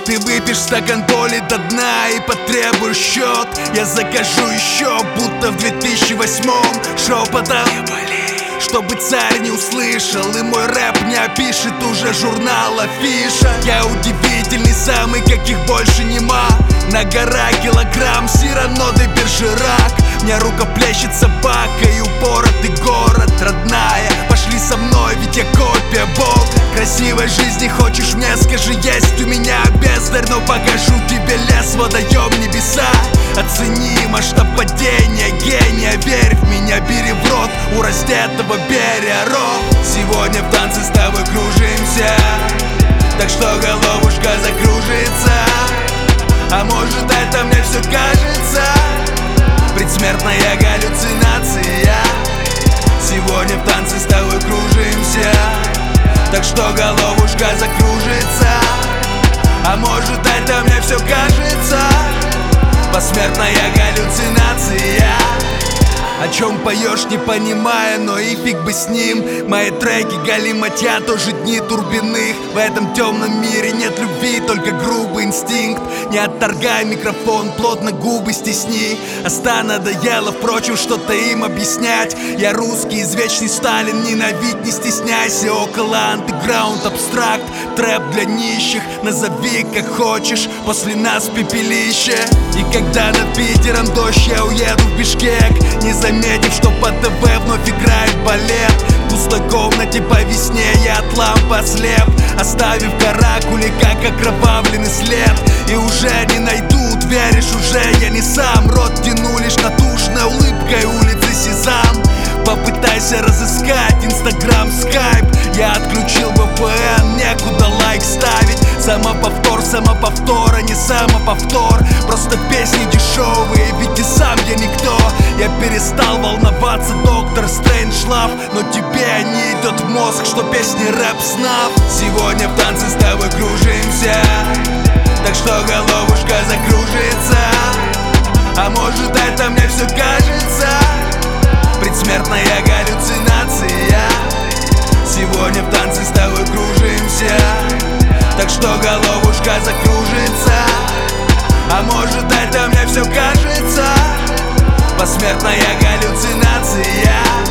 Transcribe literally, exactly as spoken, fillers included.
Ты выпьешь стакан боли до дна и потребуешь счет. Я закажу еще, будто в две тысячи восьмом, шепотом, чтобы царь не услышал, и мой рэп не опишет уже журнал афиша. Я удивительный самый, каких больше нема. На гора килограмм Сирано де Бержерак. Мне рукоплещет собака и упоротый город. Родная, пошли со мной, ведь я копия Бога. Красивой жизни хочешь мне, скажи, есть у меня бездарь. Но покажу тебе лес, водоем, небеса. Оцени масштаб падения гения. Верь в меня, бери в рот у раздетого берега. Сегодня в танце с тобой кружимся, так что головушка закружится. А может, это мне все кажется, предсмертная галлюцинация. Сегодня в танце с тобой кружимся, так что головушка закружится. А может, это мне все кажется, посмертная галлюцинация. О чем поешь, не понимая, но и фиг бы с ним. Мои треки галиматья, тоже дни турбинных. В этом темном мире нет любви, только грубый инстинкт. Не отторгай микрофон, плотно губы стесни. Оста надоело, впрочем, что-то им объяснять. Я русский, извечный Сталин, ненавидь, не стесняйся. Около андеграунд, абстракт, трэп для нищих. Назови как хочешь, после нас пепелище. И когда над Питером дождь, я уеду в Бишкек, не заметив, что по ТВ вновь играет балет. В пустой комнате по весне я от лампы ослеп, оставив каракули, как окровавленный след. И уже не найдут, веришь, уже я не сам. Рот тяну лишь натужной улыбкой улицы Сезам. Попытайся разыскать Инстаграм, Скайп. Я отключил вэ пэ эн, некуда лайк ставить. Самоповтор, самоповтор, а не самоповтор. Просто песни дешевые, ведь и сам я никто. Я перестал волноваться, доктор Стрэнджлав, но тебе не идет в мозг, что песни рэп снав. Сегодня в танце с тобой кружимся, так что головушка закружится. А может, это мне все кажется, предсмертная галлюцинация. Сегодня в танце с тобой кружимся, так что головушка закружится. А может, это мне все кажется, посмертная галлюцинация.